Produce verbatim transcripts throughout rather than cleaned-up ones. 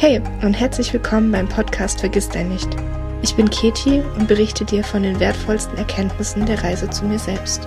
Hey und herzlich willkommen beim Podcast Vergiss dein nicht. Ich bin Keti und berichte dir von den wertvollsten Erkenntnissen der Reise zu mir selbst.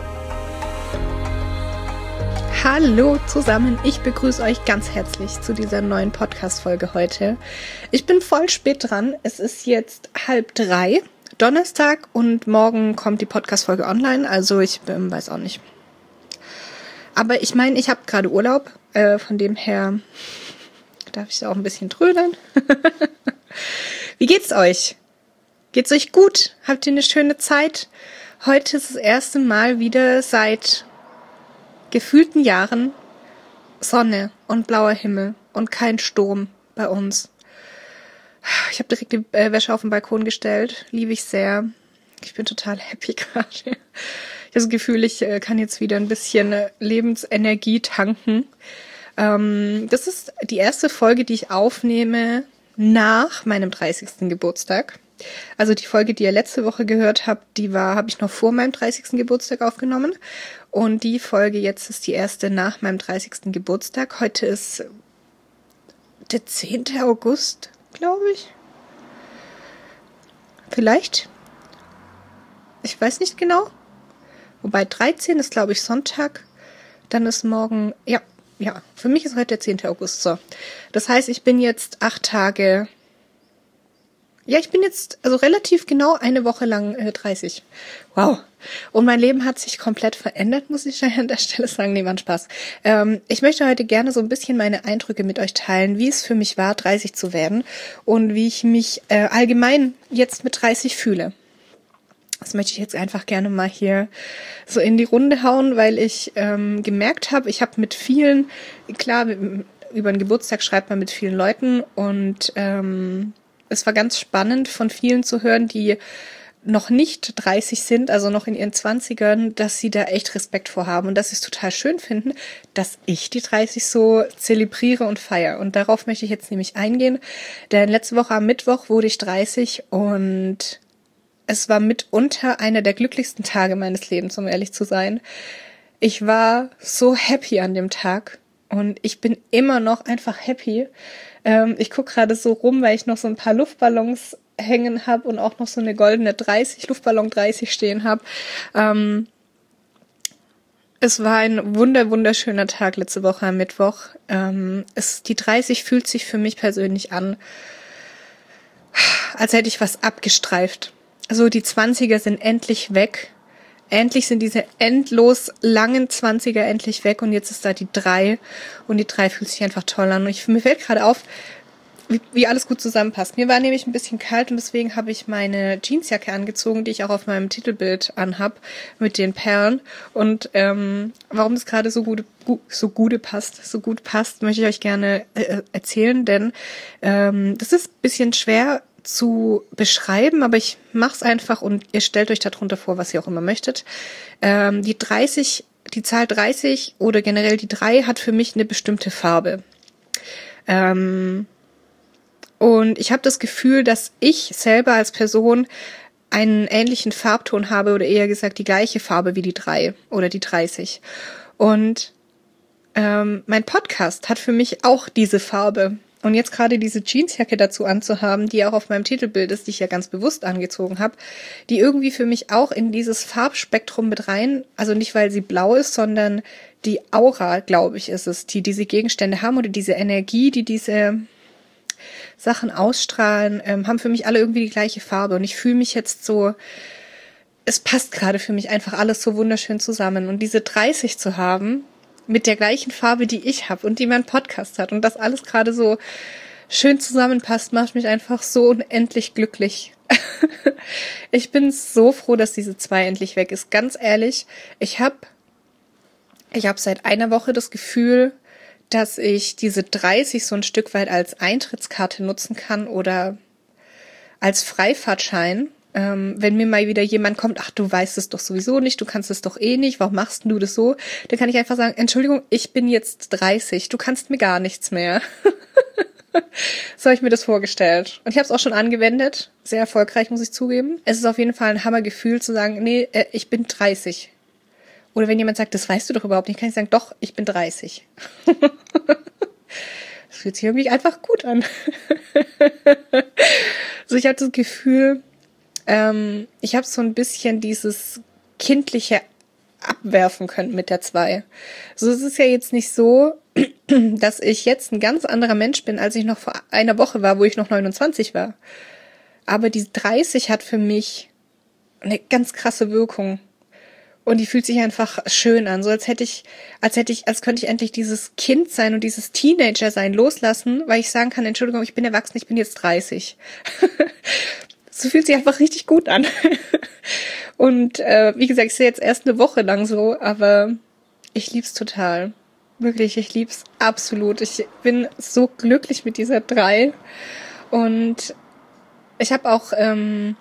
Hallo zusammen, ich begrüße euch ganz herzlich zu dieser neuen Podcast-Folge heute. Ich bin voll spät dran, es ist jetzt halb drei, Donnerstag, und morgen kommt die Podcast-Folge online, also ich ähm, weiß auch nicht. Aber ich meine, ich habe gerade Urlaub, äh, von dem her darf ich auch ein bisschen trödeln. Wie geht's euch? Geht's euch gut? Habt ihr eine schöne Zeit? Heute ist das erste Mal wieder seit gefühlten Jahren Sonne und blauer Himmel und kein Sturm bei uns. Ich habe direkt die äh, Wäsche auf den Balkon gestellt. Liebe ich sehr. Ich bin total happy gerade. Ich habe das Gefühl, ich äh, kann jetzt wieder ein bisschen äh, Lebensenergie tanken. Ähm, das ist die erste Folge, die ich aufnehme nach meinem dreißigsten Geburtstag. Also die Folge, die ihr letzte Woche gehört habt, die war, habe ich noch vor meinem dreißigsten Geburtstag aufgenommen. Und die Folge jetzt ist die erste nach meinem dreißigsten Geburtstag. Heute ist der zehnte August, glaube ich. Vielleicht. Ich weiß nicht genau. Wobei dreizehn ist, glaube ich, Sonntag. Dann ist morgen, ja, ja, für mich ist heute der zehnte August. So. Das heißt, ich bin jetzt acht Tage... Ja, ich bin jetzt also relativ genau eine Woche lang äh, dreißig. Wow. Und mein Leben hat sich komplett verändert, muss ich an der Stelle sagen. Nee, war ein Spaß. Ähm, ich möchte heute gerne so ein bisschen meine Eindrücke mit euch teilen, wie es für mich war, dreißig zu werden und wie ich mich äh, allgemein jetzt mit dreißig fühle. Das möchte ich jetzt einfach gerne mal hier so in die Runde hauen, weil ich ähm, gemerkt habe, ich habe mit vielen, klar, über einen Geburtstag schreibt man mit vielen Leuten und ähm, es war ganz spannend, von vielen zu hören, die noch nicht dreißig sind, also noch in ihren Zwanzigern, dass sie da echt Respekt vor haben und dass sie es total schön finden, dass ich die dreißig so zelebriere und feiere. Und darauf möchte ich jetzt nämlich eingehen, denn letzte Woche am Mittwoch wurde ich dreißig und es war mitunter einer der glücklichsten Tage meines Lebens, um ehrlich zu sein. Ich war so happy an dem Tag und ich bin immer noch einfach happy. Ähm, ich gucke gerade so rum, weil ich noch so ein paar Luftballons hängen habe und auch noch so eine goldene dreißig, Luftballon dreißig stehen habe. Ähm, es war ein wunder, wunderschöner Tag letzte Woche am Mittwoch. Ähm, es, die dreißig fühlt sich für mich persönlich an, als hätte ich was abgestreift. Also die zwanziger sind endlich weg. Endlich sind diese endlos langen zwanziger endlich weg und jetzt ist da die drei und die drei fühlt sich einfach toll an. Und ich, mir fällt gerade auf, wie, wie alles gut zusammenpasst. Mir war nämlich ein bisschen kalt und deswegen habe ich meine Jeansjacke angezogen, die ich auch auf meinem Titelbild anhab mit den Perlen. Und ähm, warum das gerade so gut, gu, so gut passt, so gut passt, möchte ich euch gerne äh, erzählen, denn ähm, das ist ein bisschen schwer zu beschreiben, aber ich mach's einfach und ihr stellt euch darunter vor, was ihr auch immer möchtet. Ähm, die dreißig, die Zahl dreißig oder generell die drei hat für mich eine bestimmte Farbe. Ähm, und ich habe das Gefühl, dass ich selber als Person einen ähnlichen Farbton habe oder eher gesagt die gleiche Farbe wie die drei oder die dreißig. Und ähm, mein Podcast hat für mich auch diese Farbe. Und jetzt gerade diese Jeansjacke dazu anzuhaben, die auch auf meinem Titelbild ist, die ich ja ganz bewusst angezogen habe, die irgendwie für mich auch in dieses Farbspektrum mit rein, also nicht, weil sie blau ist, sondern die Aura, glaube ich, ist es, die diese Gegenstände haben oder diese Energie, die diese Sachen ausstrahlen, ähm, haben für mich alle irgendwie die gleiche Farbe. Und ich fühle mich jetzt so, es passt gerade für mich einfach alles so wunderschön zusammen. Und diese dreißig zu haben, mit der gleichen Farbe, die ich habe und die mein Podcast hat und das alles gerade so schön zusammenpasst, macht mich einfach so unendlich glücklich. Ich bin so froh, dass diese zwei endlich weg ist. Ganz ehrlich, ich habe ich habe seit einer Woche das Gefühl, dass ich diese dreißig so ein Stück weit als Eintrittskarte nutzen kann oder als Freifahrtschein. Ähm, wenn mir mal wieder jemand kommt, ach, du weißt es doch sowieso nicht, du kannst es doch eh nicht, warum machst du das so? Dann kann ich einfach sagen, Entschuldigung, ich bin jetzt dreißig, du kannst mir gar nichts mehr. So habe ich mir das vorgestellt. Und ich habe es auch schon angewendet, sehr erfolgreich, muss ich zugeben. Es ist auf jeden Fall ein Hammergefühl zu sagen, nee, äh, ich bin dreißig. Oder wenn jemand sagt, das weißt du doch überhaupt nicht, kann ich sagen, doch, ich bin dreißig. fühlt sich irgendwie einfach gut an. So, ich hatte das Gefühl, ähm, ich habe so ein bisschen dieses kindliche abwerfen können mit der zwei. So, es ist ja jetzt nicht so, dass ich jetzt ein ganz anderer Mensch bin, als ich noch vor einer Woche war, wo ich noch neunundzwanzig war. Aber die dreißig hat für mich eine ganz krasse Wirkung. Und die fühlt sich einfach schön an, so als hätte ich, als hätte ich, als könnte ich endlich dieses Kind sein und dieses Teenager sein loslassen, weil ich sagen kann, Entschuldigung, ich bin erwachsen, ich bin jetzt dreißig. So fühlt sich einfach richtig gut an. Und äh, wie gesagt, ich sehe jetzt erst eine Woche lang so, aber ich lieb's total. Wirklich, ich lieb's absolut. Ich bin so glücklich mit dieser drei. Und ich habe auch ähm,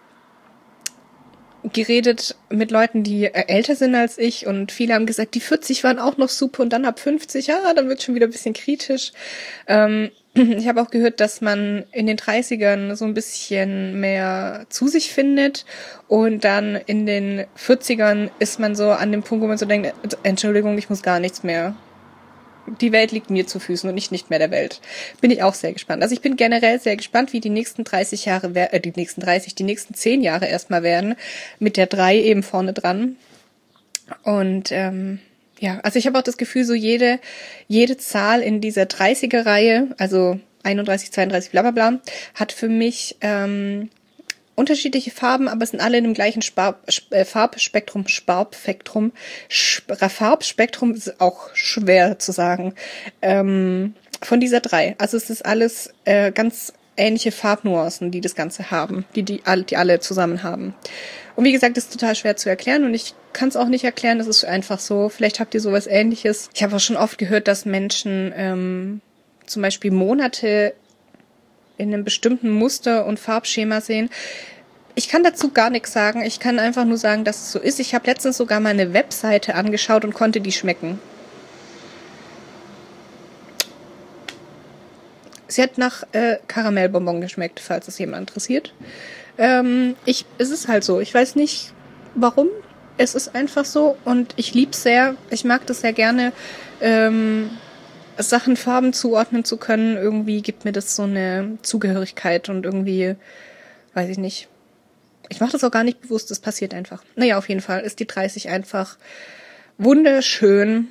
geredet mit Leuten, die äh, älter sind als ich, und viele haben gesagt, die vierzig waren auch noch super und dann ab fünfzig, ja, dann wird schon wieder ein bisschen kritisch. Ähm, ich habe auch gehört, dass man in den dreißigern so ein bisschen mehr zu sich findet und dann in den vierzigern ist man so an dem Punkt, wo man so denkt, Entschuldigung, ich muss gar nichts mehr. Die Welt liegt mir zu Füßen und ich nicht mehr der Welt. Bin ich auch sehr gespannt. Also ich bin generell sehr gespannt, wie die nächsten dreißig Jahre, äh, die nächsten dreißig, die nächsten zehn Jahre erstmal werden, mit der drei eben vorne dran. Und ähm, ja, also ich habe auch das Gefühl, so jede jede Zahl in dieser dreißiger-Reihe, also einunddreißig, zweiunddreißig, bla bla bla, hat für mich ähm, unterschiedliche Farben, aber es sind alle in dem gleichen Spar- äh, Farbspektrum, Sparbspektrum, Sp- Farbspektrum ist auch schwer zu sagen, ähm, von dieser drei. Also es ist alles äh, ganz ähnliche Farbnuancen, die das Ganze haben, die die alle, die alle zusammen haben. Und wie gesagt, das ist total schwer zu erklären und ich kann es auch nicht erklären, das ist einfach so. Vielleicht habt ihr sowas Ähnliches. Ich habe auch schon oft gehört, dass Menschen ähm, zum Beispiel Monate in einem bestimmten Muster und Farbschema sehen. Ich kann dazu gar nichts sagen. Ich kann einfach nur sagen, dass es so ist. Ich habe letztens sogar mal eine Webseite angeschaut und konnte die schmecken. Sie hat nach äh, Karamellbonbon geschmeckt, falls es jemand interessiert. Ähm, ich, es ist halt so. Ich weiß nicht, warum. Es ist einfach so und ich lieb's sehr. Ich mag das sehr gerne, ähm, Sachen Farben zuordnen zu können. Irgendwie gibt mir das so eine Zugehörigkeit und irgendwie, weiß ich nicht. Ich mache das auch gar nicht bewusst, das passiert einfach. Naja, auf jeden Fall ist die dreißig einfach wunderschön.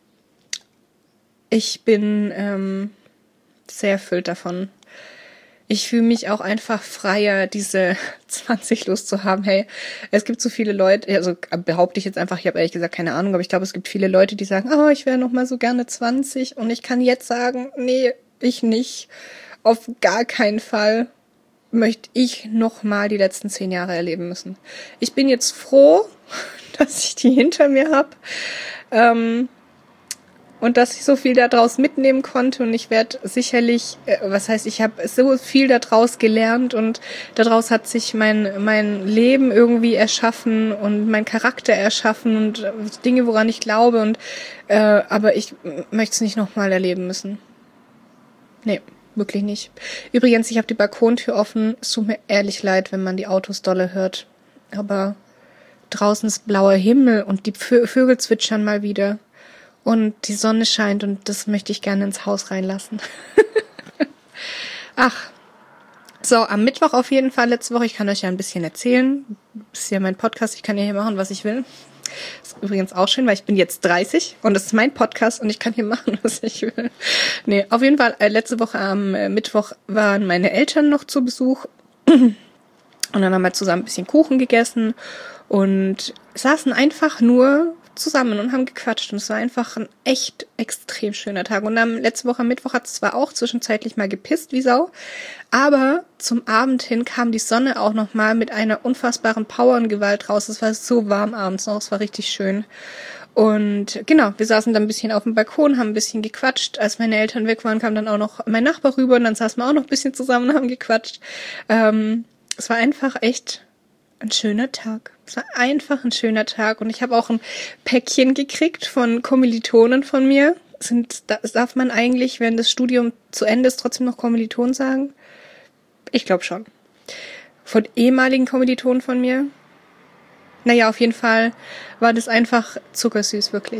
Ich bin ähm, sehr erfüllt davon. Ich fühle mich auch einfach freier, diese zwanzig Lust zu haben. Hey, es gibt so viele Leute, also behaupte ich jetzt einfach, ich habe ehrlich gesagt keine Ahnung, aber ich glaube, es gibt viele Leute, die sagen, oh, ich wäre noch mal so gerne zwanzig und ich kann jetzt sagen, nee, ich nicht. Auf gar keinen Fall möchte ich noch mal die letzten zehn Jahre erleben müssen. Ich bin jetzt froh, dass ich die hinter mir habe. Ähm, Und dass ich so viel daraus mitnehmen konnte und ich werde sicherlich, äh, was heißt, ich habe so viel daraus gelernt und daraus hat sich mein mein Leben irgendwie erschaffen und mein Charakter erschaffen und äh, Dinge, woran ich glaube und äh, aber ich möchte es nicht nochmal erleben müssen. Nee, wirklich nicht. Übrigens, ich habe die Balkontür offen. Es tut mir ehrlich leid, wenn man die Autos dolle hört. Aber draußen ist blauer Himmel und die Vö- Vögel zwitschern mal wieder. Und die Sonne scheint und das möchte ich gerne ins Haus reinlassen. Ach, so, am Mittwoch auf jeden Fall, letzte Woche, ich kann euch ja ein bisschen erzählen. Das ist ja mein Podcast, ich kann ja hier machen, was ich will. Das ist übrigens auch schön, weil ich bin jetzt dreißig und das ist mein Podcast und ich kann hier machen, was ich will. Nee, auf jeden Fall, äh, letzte Woche am äh, Mittwoch waren meine Eltern noch zu Besuch und dann haben wir zusammen ein bisschen Kuchen gegessen und saßen einfach nur zusammen und haben gequatscht und es war einfach ein echt extrem schöner Tag. Und am letzte Woche am Mittwoch hat es zwar auch zwischenzeitlich mal gepisst wie Sau, aber zum Abend hin kam die Sonne auch noch mal mit einer unfassbaren Power und Gewalt raus. Es war so warm abends noch, es war richtig schön. Und genau, wir saßen dann ein bisschen auf dem Balkon, haben ein bisschen gequatscht. Als meine Eltern weg waren, kam dann auch noch mein Nachbar rüber und dann saßen wir auch noch ein bisschen zusammen und haben gequatscht. Ähm, es war einfach echt ein schöner Tag. Es war einfach ein schöner Tag und ich habe auch ein Päckchen gekriegt von Kommilitonen von mir. Sind, darf man eigentlich, wenn das Studium zu Ende ist, trotzdem noch Kommilitonen sagen? Ich glaube schon. Von ehemaligen Kommilitonen von mir. Naja, auf jeden Fall war das einfach zuckersüß, wirklich.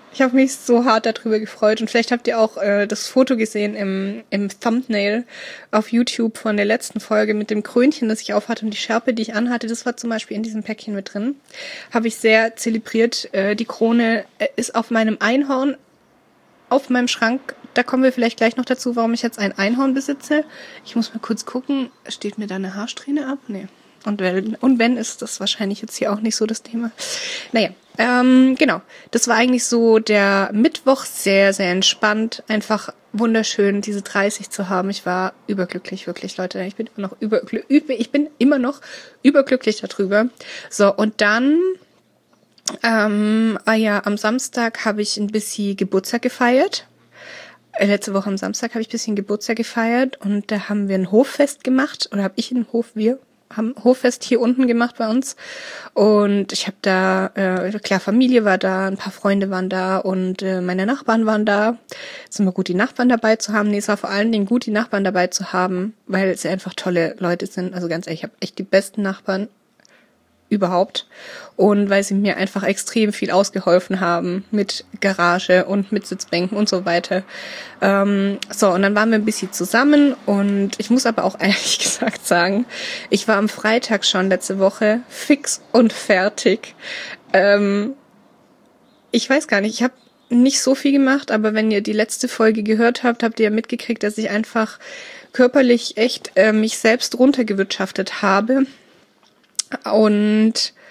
Ich habe mich so hart darüber gefreut und vielleicht habt ihr auch äh, das Foto gesehen im, im Thumbnail auf YouTube von der letzten Folge mit dem Krönchen, das ich aufhatte und die Schärpe, die ich anhatte. Das war zum Beispiel in diesem Päckchen mit drin. Habe ich sehr zelebriert. Äh, die Krone äh, ist auf meinem Einhorn auf meinem Schrank. Da kommen wir vielleicht gleich noch dazu, warum ich jetzt ein Einhorn besitze. Ich muss mal kurz gucken. Steht mir da eine Haarsträhne ab? Nee. Und wenn, und wenn, ist das wahrscheinlich jetzt hier auch nicht so das Thema. Naja, ähm, genau. Das war eigentlich so der Mittwoch, sehr, sehr entspannt. Einfach wunderschön, diese dreißig zu haben. Ich war überglücklich, wirklich, Leute. Ich bin immer noch überglücklich. Ich bin immer noch überglücklich darüber. So, und dann, ähm, ah ja, am Samstag habe ich ein bisschen Geburtstag gefeiert. Letzte Woche am Samstag habe ich ein bisschen Geburtstag gefeiert und da haben wir ein Hoffest gemacht. Oder habe ich einen Hof, wir haben Hoffest hier unten gemacht bei uns und ich habe da, äh, klar, Familie war da, ein paar Freunde waren da und äh, meine Nachbarn waren da. Es ist immer gut, die Nachbarn dabei zu haben. Nee, es war vor allen Dingen gut, die Nachbarn dabei zu haben, weil sie einfach tolle Leute sind. Also ganz ehrlich, ich habe echt die besten Nachbarn überhaupt und weil sie mir einfach extrem viel ausgeholfen haben mit Garage und mit Sitzbänken und so weiter. Ähm, so, und dann waren wir ein bisschen zusammen und ich muss aber auch ehrlich gesagt sagen, ich war am Freitag schon letzte Woche fix und fertig. Ähm, ich weiß gar nicht, ich habe nicht so viel gemacht, aber wenn ihr die letzte Folge gehört habt, habt ihr ja mitgekriegt, dass ich einfach körperlich echt äh, mich selbst runtergewirtschaftet habe. Und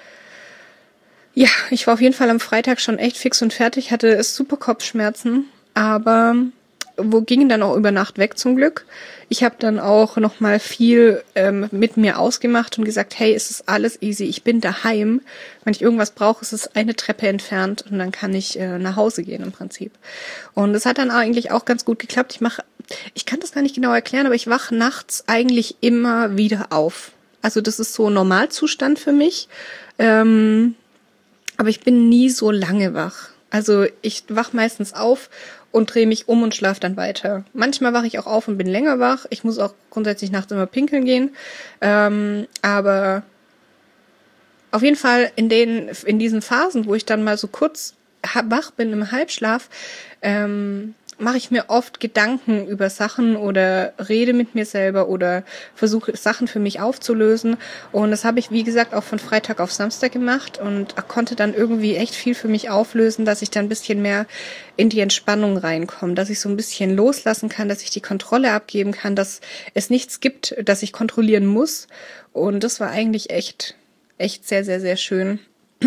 ja, ich war auf jeden Fall am Freitag schon echt fix und fertig, hatte super Kopfschmerzen, aber wo gingen dann auch über Nacht weg zum Glück. Ich habe dann auch noch mal viel ähm, mit mir ausgemacht und gesagt, hey, es ist alles easy, ich bin daheim. Wenn ich irgendwas brauche, ist es eine Treppe entfernt und dann kann ich äh, nach Hause gehen im Prinzip. Und es hat dann eigentlich auch ganz gut geklappt. Ich mache, ich kann das gar nicht genau erklären, aber ich wache nachts eigentlich immer wieder auf. Also das ist so ein Normalzustand für mich. Ähm, aber ich bin nie so lange wach. Also ich wach meistens auf und drehe mich um und schlafe dann weiter. Manchmal wache ich auch auf und bin länger wach. Ich muss auch grundsätzlich nachts immer pinkeln gehen. Ähm, aber auf jeden Fall in den in diesen Phasen, wo ich dann mal so kurz wach bin im Halbschlaf, ähm, mache ich mir oft Gedanken über Sachen oder rede mit mir selber oder versuche Sachen für mich aufzulösen. Und das habe ich, wie gesagt, auch von Freitag auf Samstag gemacht und konnte dann irgendwie echt viel für mich auflösen, dass ich dann ein bisschen mehr in die Entspannung reinkomme, dass ich so ein bisschen loslassen kann, dass ich die Kontrolle abgeben kann, dass es nichts gibt, das ich kontrollieren muss. Und das war eigentlich echt, echt sehr, sehr, sehr schön.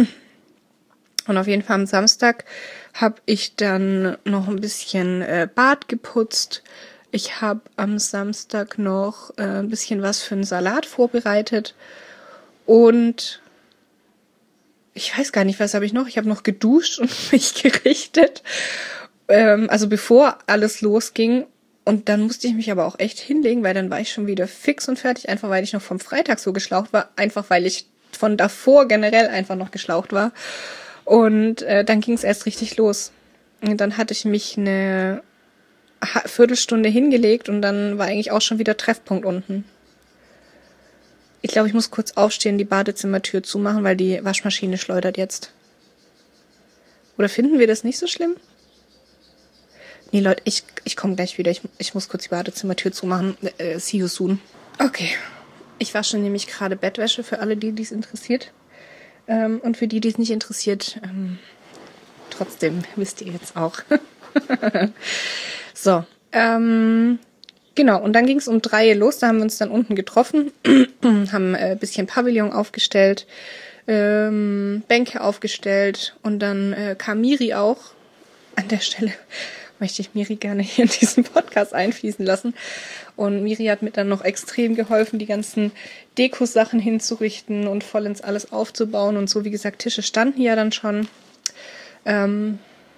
Und auf jeden Fall am Samstag habe ich dann noch ein bisschen äh, Bad geputzt. Ich habe am Samstag noch äh, ein bisschen was für einen Salat vorbereitet. Und ich weiß gar nicht, was habe ich noch? Ich habe noch geduscht und mich gerichtet. Ähm, also bevor alles losging. Und dann musste ich mich aber auch echt hinlegen, weil dann war ich schon wieder fix und fertig. Einfach weil ich noch vom Freitag so geschlaucht war. Einfach weil ich von davor generell einfach noch geschlaucht war. Und äh, dann ging es erst richtig los. Und dann hatte ich mich eine Viertelstunde hingelegt und dann war eigentlich auch schon wieder Treffpunkt unten. Ich glaube, ich muss kurz aufstehen, die Badezimmertür zumachen, weil die Waschmaschine schleudert jetzt. Oder finden wir das nicht so schlimm? Nee, Leute, ich, ich komme gleich wieder. Ich, ich muss kurz die Badezimmertür zumachen. Äh, see you soon. Okay. Ich wasche nämlich gerade Bettwäsche für alle, die dies interessiert. Ähm, und für die, die es nicht interessiert, ähm, trotzdem wisst ihr jetzt auch. So, ähm, genau. Und dann ging es um drei los. Da haben wir uns dann unten getroffen, haben ein äh, bisschen Pavillon aufgestellt, ähm, Bänke aufgestellt und dann äh, kam Miri auch. An der Stelle möchte ich Miri gerne hier in diesen Podcast einfließen lassen. Und Miri hat mir dann noch extrem geholfen, die ganzen Deko-Sachen hinzurichten und vollends alles aufzubauen. Und so, wie gesagt, Tische standen ja dann schon. Ähm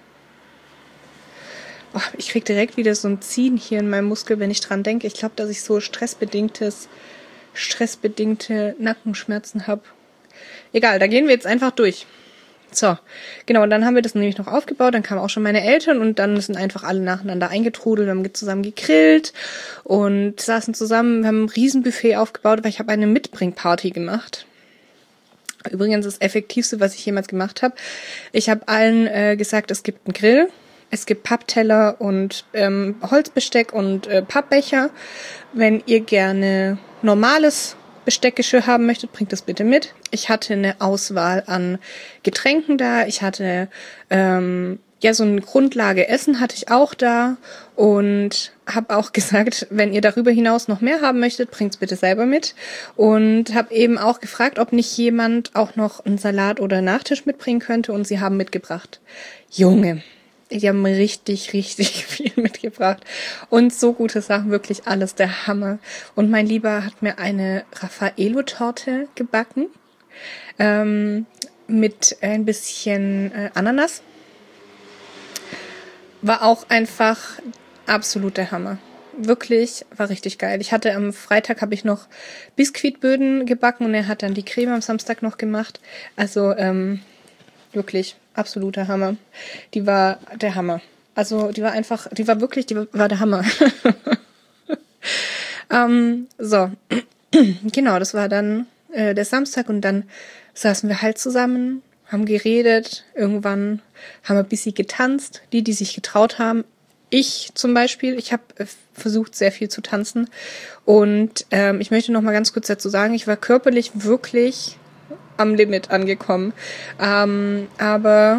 oh, ich krieg direkt wieder so ein Ziehen hier in meinem Muskel, wenn ich dran denke. Ich glaube, dass ich so stressbedingtes, stressbedingte Nackenschmerzen habe. Egal, da gehen wir jetzt einfach durch. So, genau, und dann haben wir das nämlich noch aufgebaut, dann kamen auch schon meine Eltern und dann sind einfach alle nacheinander eingetrudelt, wir haben zusammen gegrillt und saßen zusammen, wir haben ein Riesenbuffet aufgebaut, weil ich habe eine Mitbringparty gemacht. Übrigens das Effektivste, was ich jemals gemacht habe. Ich habe allen äh, gesagt, es gibt einen Grill, es gibt Pappteller und ähm, Holzbesteck und äh, Pappbecher. Wenn ihr gerne normales Besteckgeschirr haben möchtet, bringt das bitte mit. Ich hatte eine Auswahl an Getränken da. Ich hatte ähm, ja so eine Grundlage Essen hatte ich auch da und habe auch gesagt, wenn ihr darüber hinaus noch mehr haben möchtet, bringt's bitte selber mit. Und habe eben auch gefragt, ob nicht jemand auch noch einen Salat oder einen Nachtisch mitbringen könnte und sie haben mitgebracht. Junge, die haben richtig, richtig viel mitgebracht. Und so gute Sachen, wirklich alles, der Hammer. Und mein Lieber hat mir eine Raffaello-Torte gebacken ähm, mit ein bisschen äh, Ananas. War auch einfach absolut der Hammer. Wirklich, war richtig geil. Ich hatte am Freitag habe ich noch Biskuitböden gebacken und er hat dann die Creme am Samstag noch gemacht. Also ähm, wirklich absoluter Hammer. Die war der Hammer. Also die war einfach, die war wirklich, die war, war der Hammer. ähm, so, genau, das war dann äh, der Samstag und dann saßen wir halt zusammen, haben geredet, irgendwann haben wir ein bisschen getanzt, die, die sich getraut haben. Ich zum Beispiel, ich habe äh, versucht, sehr viel zu tanzen und ähm, ich möchte noch mal ganz kurz dazu sagen, ich war körperlich wirklich am Limit angekommen, ähm, aber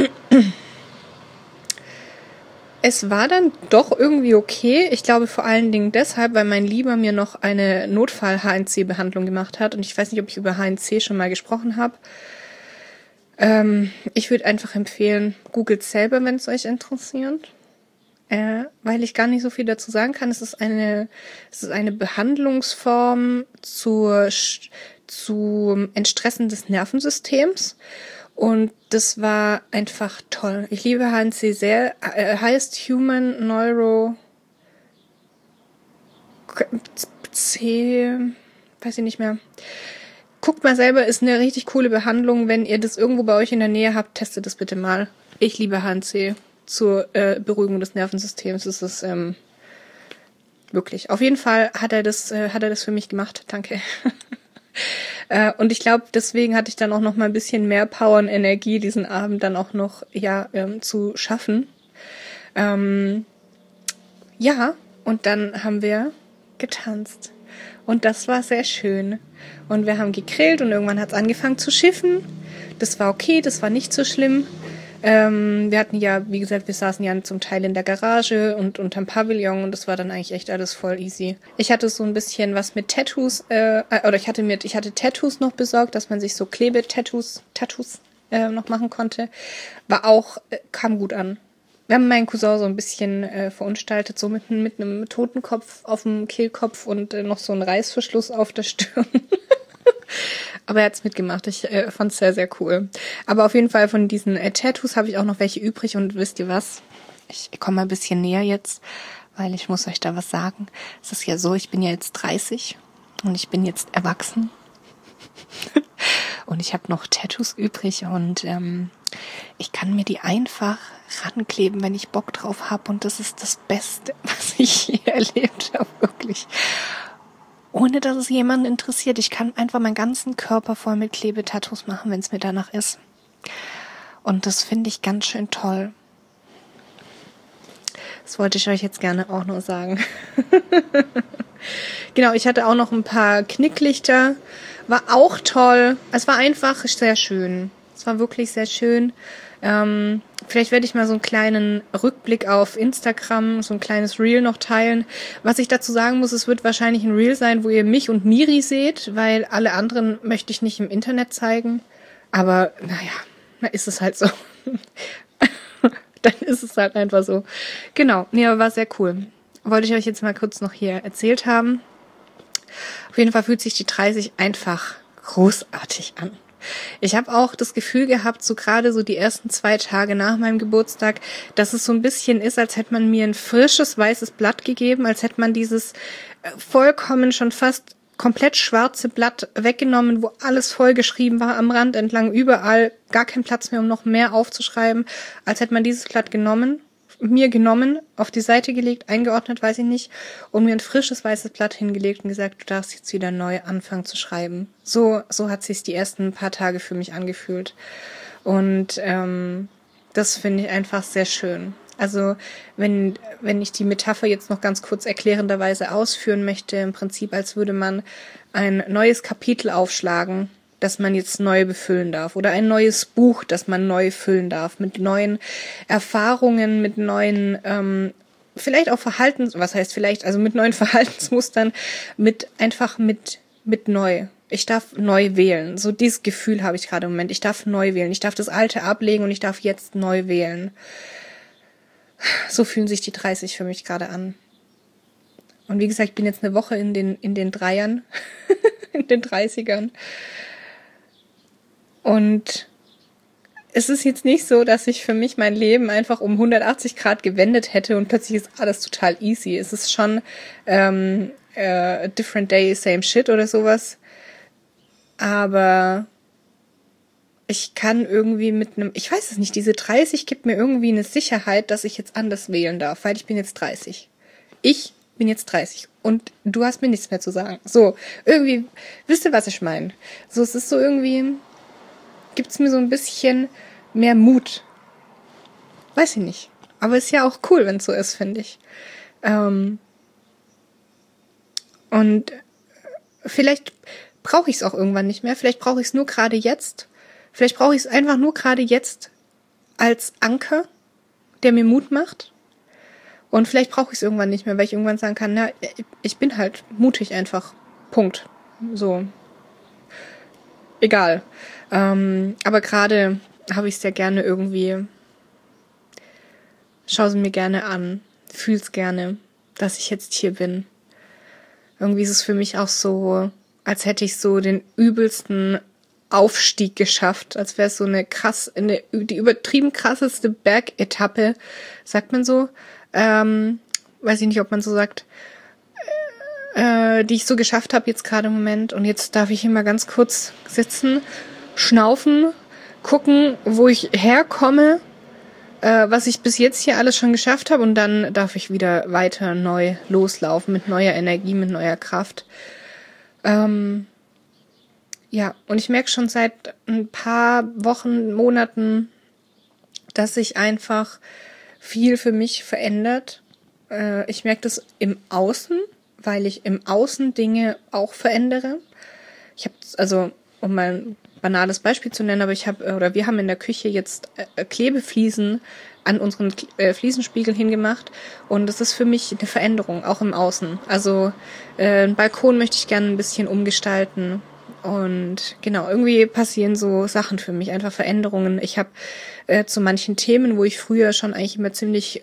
es war dann doch irgendwie okay. Ich glaube vor allen Dingen deshalb, weil mein Lieber mir noch eine Notfall-H N C-Behandlung gemacht hat und ich weiß nicht, ob ich über H N C schon mal gesprochen habe. Ähm, ich würde einfach empfehlen, googelt selber, wenn es euch interessiert. Äh, weil ich gar nicht so viel dazu sagen kann. Es ist eine, es ist eine Behandlungsform zur, zum Entstressen des Nervensystems. Und das war einfach toll. Ich liebe H N C sehr. Äh, heißt Human Neuro C, weiß ich nicht mehr. Guckt mal selber, ist eine richtig coole Behandlung. Wenn ihr das irgendwo bei euch in der Nähe habt, testet das bitte mal. Ich liebe H N C zur äh, Beruhigung des Nervensystems. Das ist ähm, wirklich. Auf jeden Fall hat er das, äh, hat er das für mich gemacht. Danke. äh, und ich glaube, deswegen hatte ich dann auch noch mal ein bisschen mehr Power und Energie, diesen Abend dann auch noch ja ähm, zu schaffen. Ähm, ja, und dann haben wir getanzt. Und das war sehr schön. Und wir haben gegrillt und irgendwann hat es angefangen zu schiffen. Das war okay, das war nicht so schlimm. Ähm, wir hatten ja, wie gesagt, wir saßen ja zum Teil in der Garage und unterm Pavillon und das war dann eigentlich echt alles voll easy. Ich hatte so ein bisschen was mit Tattoos, äh, oder ich hatte mit, ich hatte Tattoos noch besorgt, dass man sich so Klebetattoos, Tattoos äh, noch machen konnte. War auch, äh, kam gut an. Wir haben meinen Cousin so ein bisschen äh, verunstaltet, so mit, mit einem Totenkopf auf dem Kehlkopf und äh, noch so ein Reißverschluss auf der Stirn. Aber er hat's mitgemacht. Ich äh, fand's sehr, sehr cool. Aber auf jeden Fall von diesen äh, Tattoos habe ich auch noch welche übrig. Und wisst ihr was? Ich komme mal ein bisschen näher jetzt, weil ich muss euch da was sagen. Es ist ja so, ich bin ja jetzt dreißig und ich bin jetzt erwachsen. Und ich habe noch Tattoos übrig und ähm, ich kann mir die einfach rankleben, wenn ich Bock drauf habe. Und das ist das Beste, was ich je erlebt habe, wirklich. Ohne dass es jemanden interessiert. Ich kann einfach meinen ganzen Körper voll mit Klebetattoos machen, wenn es mir danach ist. Und das finde ich ganz schön toll. Das wollte ich euch jetzt gerne auch noch sagen. Genau, ich hatte auch noch ein paar Knicklichter. War auch toll. Es war einfach sehr schön. Es war wirklich sehr schön. Ähm, vielleicht werde ich mal so einen kleinen Rückblick auf Instagram, so ein kleines Reel noch teilen. Was ich dazu sagen muss, es wird wahrscheinlich ein Reel sein, wo ihr mich und Miri seht, weil alle anderen möchte ich nicht im Internet zeigen. Aber naja, na ist es halt so. Dann ist es halt einfach so. Genau, nee, aber war sehr cool. Wollte ich euch jetzt mal kurz noch hier erzählt haben. Auf jeden Fall fühlt sich die dreißig einfach großartig an. Ich habe auch das Gefühl gehabt, so gerade so die ersten zwei Tage nach meinem Geburtstag, dass es so ein bisschen ist, als hätte man mir ein frisches weißes Blatt gegeben, als hätte man dieses vollkommen schon fast komplett schwarze Blatt weggenommen, wo alles vollgeschrieben war, am Rand entlang, überall, gar kein Platz mehr, um noch mehr aufzuschreiben, als hätte man dieses Blatt genommen, mir genommen, auf die Seite gelegt, eingeordnet, weiß ich nicht, und mir ein frisches weißes Blatt hingelegt und gesagt, du darfst jetzt wieder neu anfangen zu schreiben. So, so hat sich's die ersten paar Tage für mich angefühlt. Und ähm, das finde ich einfach sehr schön. Also wenn, wenn ich die Metapher jetzt noch ganz kurz erklärenderweise ausführen möchte, im Prinzip als würde man ein neues Kapitel aufschlagen, das man jetzt neu befüllen darf, oder ein neues Buch, das man neu füllen darf, mit neuen Erfahrungen, mit neuen, ähm, vielleicht auch Verhaltens, was heißt vielleicht, also mit neuen Verhaltensmustern, mit einfach mit mit neu. Ich darf neu wählen. So dieses Gefühl habe ich gerade im Moment. Ich darf neu wählen. Ich darf das Alte ablegen und ich darf jetzt neu wählen. So fühlen sich die dreißig für mich gerade an. Und wie gesagt, ich bin jetzt eine Woche in den in den Dreiern, in den dreißigern. Und es ist jetzt nicht so, dass ich für mich mein Leben einfach um hundertachtzig Grad gewendet hätte und plötzlich ist alles total easy. Es ist schon ähm, äh, different day, same shit oder sowas. Aber ich kann irgendwie mit einem, ich weiß es nicht, diese dreißig gibt mir irgendwie eine Sicherheit, dass ich jetzt anders wählen darf, weil ich bin jetzt dreißig. Ich bin jetzt dreißig und du hast mir nichts mehr zu sagen. So, irgendwie, wisst ihr, was ich meine? So, es ist so irgendwie, gibt's mir so ein bisschen mehr Mut. Weiß ich nicht. Aber ist ja auch cool, wenn es so ist, finde ich. Ähm und vielleicht brauche ich es auch irgendwann nicht mehr. Vielleicht brauche ich es nur gerade jetzt. Vielleicht brauche ich es einfach nur gerade jetzt als Anker, der mir Mut macht. Und vielleicht brauche ich es irgendwann nicht mehr, weil ich irgendwann sagen kann, na, ich bin halt mutig einfach. Punkt. So. Egal. Ähm, aber gerade habe ich es sehr gerne irgendwie, schaue es mir gerne an, fühle es gerne, dass ich jetzt hier bin. Irgendwie ist es für mich auch so, als hätte ich so den übelsten Aufstieg geschafft, als wäre es so eine krass, eine, die übertrieben krasseste Bergetappe, sagt man so, ähm, weiß ich nicht, ob man so sagt, äh, die ich so geschafft habe jetzt gerade im Moment. Und jetzt darf ich hier mal ganz kurz sitzen, schnaufen, gucken, wo ich herkomme, äh, was ich bis jetzt hier alles schon geschafft habe, und dann darf ich wieder weiter neu loslaufen mit neuer Energie, mit neuer Kraft. Ähm, ja, und ich merke schon seit ein paar Wochen, Monaten, dass sich einfach viel für mich verändert. Äh, ich merke das im Außen, weil ich im Außen Dinge auch verändere. Ich habe, also, um mal ein banales Beispiel zu nennen, aber ich habe, oder wir haben in der Küche jetzt äh, Klebefliesen an unseren äh, Fliesenspiegel hingemacht, und das ist für mich eine Veränderung, auch im Außen. Also äh, einen Balkon möchte ich gerne ein bisschen umgestalten, und genau, irgendwie passieren so Sachen für mich, einfach Veränderungen. Ich habe äh, zu manchen Themen, wo ich früher schon eigentlich immer ziemlich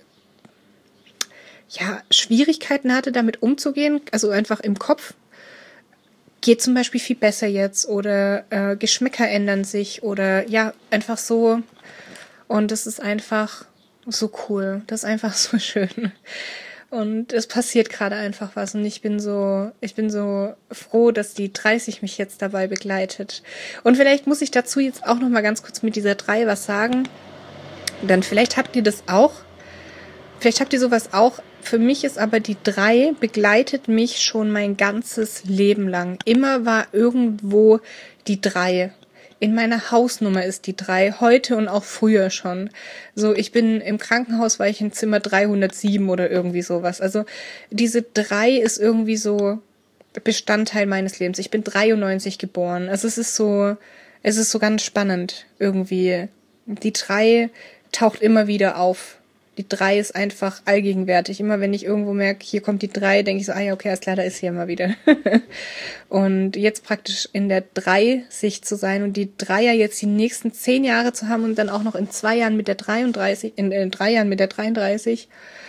ja Schwierigkeiten hatte, damit umzugehen, also einfach im Kopf, geht zum Beispiel viel besser jetzt, oder äh, Geschmäcker ändern sich, oder ja, einfach so. Und das ist einfach so cool. Das ist einfach so schön. Und es passiert gerade einfach was. Und ich bin so, ich bin so froh, dass die dreißig mich jetzt dabei begleitet. Und vielleicht muss ich dazu jetzt auch noch mal ganz kurz mit dieser drei was sagen. Dann vielleicht habt ihr das auch. Vielleicht habt ihr sowas auch. Für mich ist aber die drei begleitet mich schon mein ganzes Leben lang. Immer war irgendwo die drei. In meiner Hausnummer ist die drei, heute und auch früher schon. So, ich bin im Krankenhaus, war ich in Zimmer dreihundertsieben oder irgendwie sowas. Also diese drei ist irgendwie so Bestandteil meines Lebens. Ich bin dreiundneunzig geboren. Also es ist so, es ist so ganz spannend irgendwie. Die drei taucht immer wieder auf. Die drei ist einfach allgegenwärtig. Immer wenn ich irgendwo merke, hier kommt die drei, denke ich so, ah ja, okay, alles klar, da ist sie ja mal wieder. Und jetzt praktisch in der drei-Sicht zu sein und die Dreier jetzt die nächsten zehn Jahre zu haben und dann auch noch in zwei Jahren mit der dreiunddreißig, in, in drei Jahren mit der dreiunddreißig.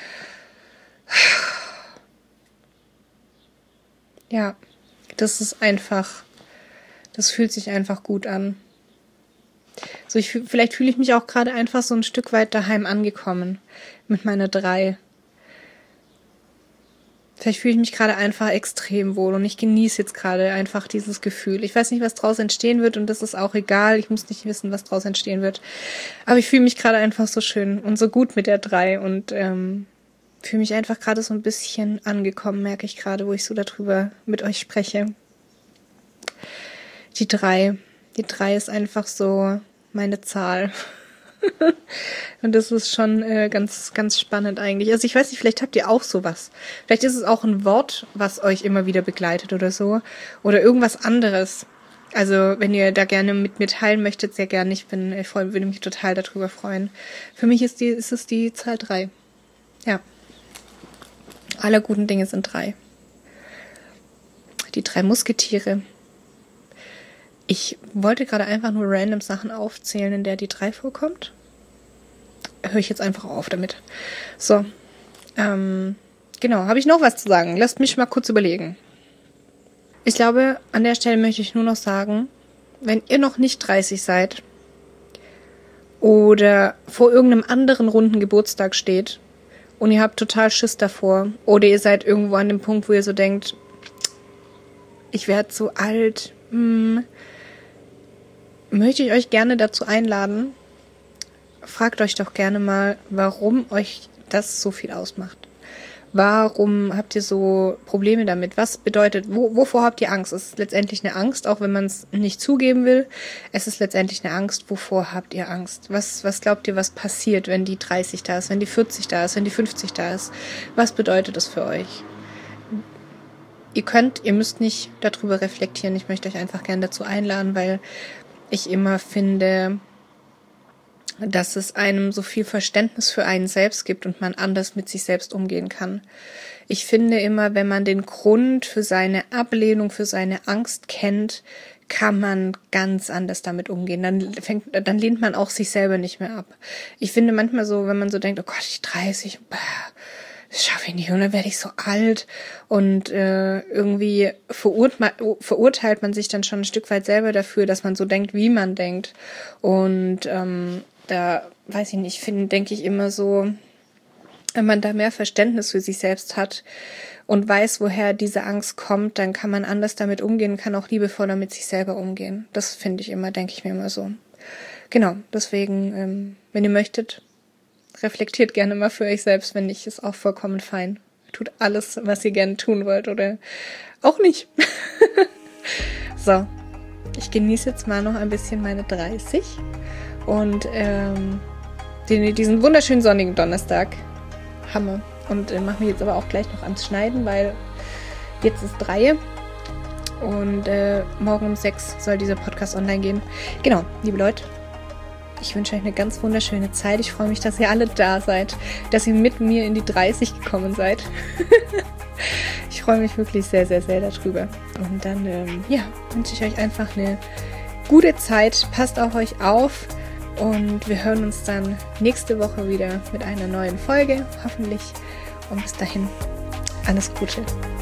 Ja, das ist einfach, das fühlt sich einfach gut an. So, ich, vielleicht fühle ich mich auch gerade einfach so ein Stück weit daheim angekommen mit meiner drei. Vielleicht fühle ich mich gerade einfach extrem wohl und ich genieße jetzt gerade einfach dieses Gefühl. Ich weiß nicht, was draus entstehen wird und das ist auch egal. Ich muss nicht wissen, was draus entstehen wird. Aber ich fühle mich gerade einfach so schön und so gut mit der drei und ähm, fühle mich einfach gerade so ein bisschen angekommen, merke ich gerade, wo ich so darüber mit euch spreche. Die drei. Die drei ist einfach so meine Zahl. Und das ist schon äh, ganz, ganz spannend eigentlich. Also ich weiß nicht, vielleicht habt ihr auch sowas. Vielleicht ist es auch ein Wort, was euch immer wieder begleitet oder so. Oder irgendwas anderes. Also wenn ihr da gerne mit mir teilen möchtet, sehr gerne. Ich bin, ich freu, würde mich total darüber freuen. Für mich ist, die, ist es die Zahl drei. Ja. Alle guten Dinge sind drei. Die drei Musketiere. Ich wollte gerade einfach nur random Sachen aufzählen, in der die drei vorkommt. Höre ich jetzt einfach auf damit. So, ähm, genau, habe ich noch was zu sagen? Lasst mich mal kurz überlegen. Ich glaube, an der Stelle möchte ich nur noch sagen, wenn ihr noch nicht dreißig seid oder vor irgendeinem anderen runden Geburtstag steht und ihr habt total Schiss davor oder ihr seid irgendwo an dem Punkt, wo ihr so denkt, ich werde so alt, hm, möchte ich euch gerne dazu einladen, fragt euch doch gerne mal, warum euch das so viel ausmacht. Warum habt ihr so Probleme damit? Was bedeutet, wo, wovor habt ihr Angst? Es ist letztendlich eine Angst, auch wenn man es nicht zugeben will. Es ist letztendlich eine Angst. Wovor habt ihr Angst? Was, was glaubt ihr, was passiert, wenn die dreißig da ist, wenn die vierzig da ist, wenn die fünfzig da ist? Was bedeutet das für euch? Ihr könnt, ihr müsst nicht darüber reflektieren. Ich möchte euch einfach gerne dazu einladen, weil ich immer finde, dass es einem so viel Verständnis für einen selbst gibt und man anders mit sich selbst umgehen kann. Ich finde immer, wenn man den Grund für seine Ablehnung, für seine Angst kennt, kann man ganz anders damit umgehen. Dann fängt, dann lehnt man auch sich selber nicht mehr ab. Ich finde manchmal so, wenn man so denkt, oh Gott, ich dreißig, bah, das schaffe ich nicht und dann werde ich so alt und äh, irgendwie verurteilt, verurteilt man sich dann schon ein Stück weit selber dafür, dass man so denkt, wie man denkt. Und ähm, da, weiß ich nicht, finde, denke ich immer so, wenn man da mehr Verständnis für sich selbst hat und weiß, woher diese Angst kommt, dann kann man anders damit umgehen, kann auch liebevoller mit sich selber umgehen. Das finde ich immer, denke ich mir immer so. Genau, deswegen, ähm, wenn ihr möchtet, reflektiert gerne mal für euch selbst, wenn nicht, ist auch vollkommen fein. Tut alles, was ihr gerne tun wollt oder auch nicht. So, ich genieße jetzt mal noch ein bisschen meine dreißig und ähm, den, diesen wunderschönen sonnigen Donnerstag. Hammer. Und äh, mache mich jetzt aber auch gleich noch ans Schneiden, weil jetzt ist drei und äh, morgen um sechs soll dieser Podcast online gehen. Genau, liebe Leute, ich wünsche euch eine ganz wunderschöne Zeit. Ich freue mich, dass ihr alle da seid, dass ihr mit mir in die dreißig gekommen seid. Ich freue mich wirklich sehr, sehr, sehr darüber. Und dann, ähm, ja, wünsche ich euch einfach eine gute Zeit. Passt auf euch auf und wir hören uns dann nächste Woche wieder mit einer neuen Folge, hoffentlich. Und bis dahin, alles Gute.